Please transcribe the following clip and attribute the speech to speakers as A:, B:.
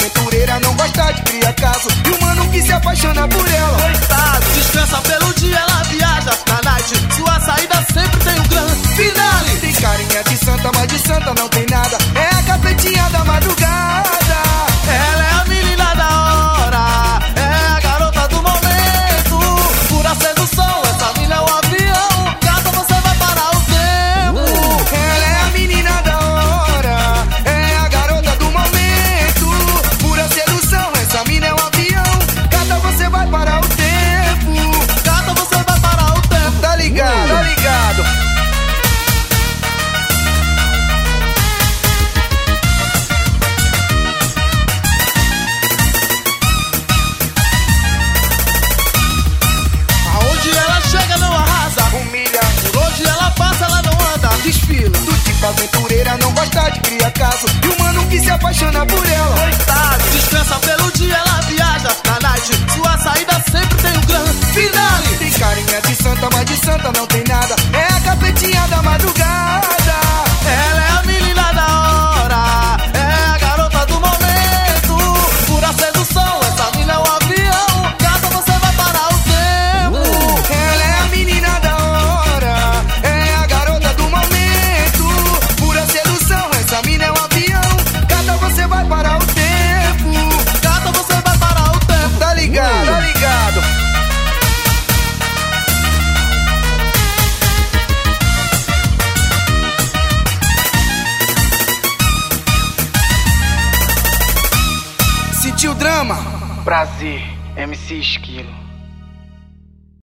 A: aventureira não gosta de criar caso, e o mano que se apaixona por ela,
B: coitado, descansa pelo dia, ela viaja na night, sua saída sempre tem um grande finale.
A: Tem carinha de santa, mas de santa não tem nada, é a capetinha da madrugada.
B: Ela é a menina da hora, é a garota do momento, pura sedução, essa mina é um avião, gata, você vai parar o tempo.
A: Ela é a menina da hora, é a garota do momento, pura sedução, essa mina é um avião, gata, você vai parar o tempo.
B: Gata, você vai parar o tempo.
A: Tá ligado, tá ligado.
B: Aonde ela chega não arrasa,
A: Humilha,
B: por onde ela passa ela não anda, desfila.
A: do tipo aventureira não gosta de criar caso, e o mano que se apaixona por ela,
B: Coitado, descansa pelo dia, ela viaja na night, sua saída sempre tem um grande finale.
A: tem carinha de santa, mas de santa não tem nada, é a capetinha da madrugada.
B: Ela é a menina da hora, é a garota do momento, pura sedução, essa mina é um avião, gata, você vai parar o tempo.
A: Ela é a menina da hora, é a garota do momento, pura sedução, essa mina é um avião, gata, você vai parar o tempo.
B: Gata, você vai parar o tempo.
A: Tá ligado, tá ligado. Sentiu o drama?
C: Prazer, MC Esquilo.